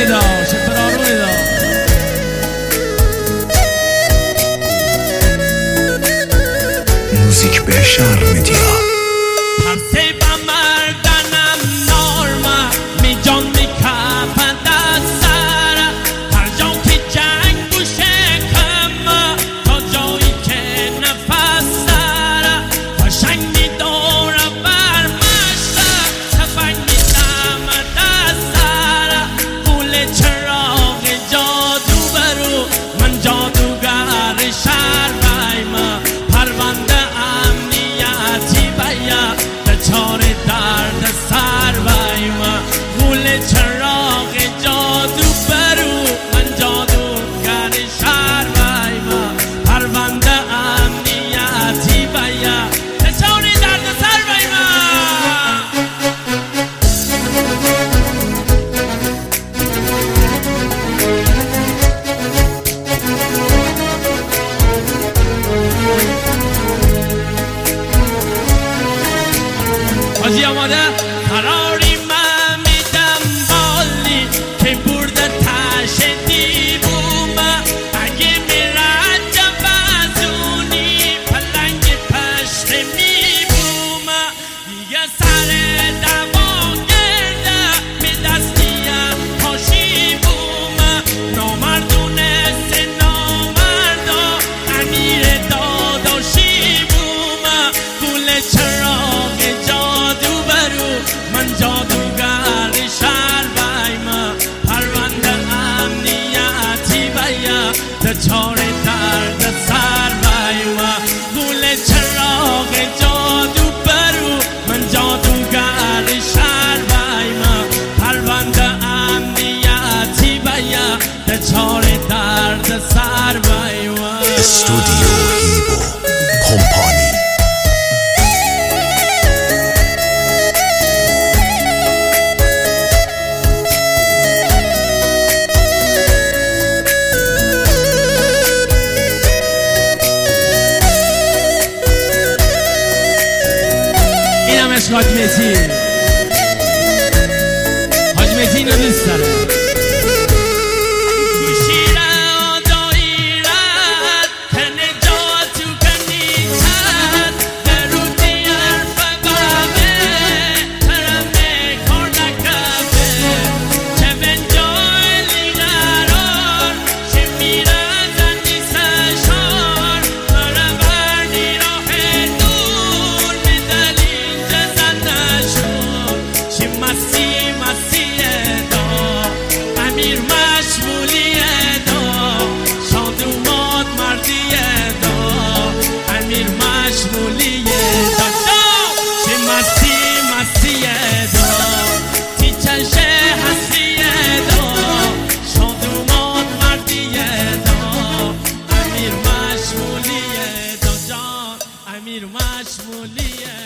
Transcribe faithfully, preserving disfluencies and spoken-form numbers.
da, separare da. موزیک به شهر مدیا. حاجی آماده قراری من میدم بالی که برده تش دیبوم اگه میرد جبزونی پلنگ پشت میبوم دیگه سر دوا گرده به دستیم پاشی بوم نامردونه سه نامردا امیر داداشی بوم گل چراغ من جادوگر شهر بایم پرونده امنیتی بایم دچار درد سر بایم گل چراغ جادو برو من جادوگر شهر بایم پرونده امنیتی بایم دچار درد سر بایم. استودیو هیبو کمپانی. حاج مهدی حاج مهدی اینو دوست داره. امیر مشمولیه